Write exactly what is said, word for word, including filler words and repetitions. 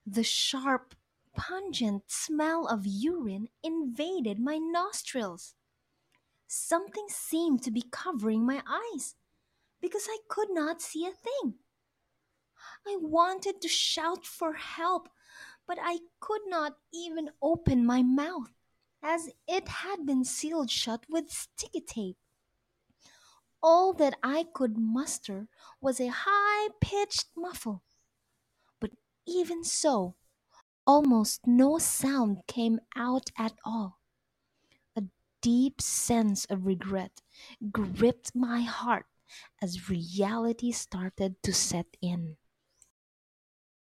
The sharp, pungent smell of urine invaded my nostrils. Something seemed to be covering my eyes because I could not see a thing. I wanted to shout for help, but I could not even open my mouth, as it had been sealed shut with sticky tape. All that I could muster was a high pitched muffle, but even so, almost no sound came out at all. A deep sense of regret gripped my heart as reality started to set in.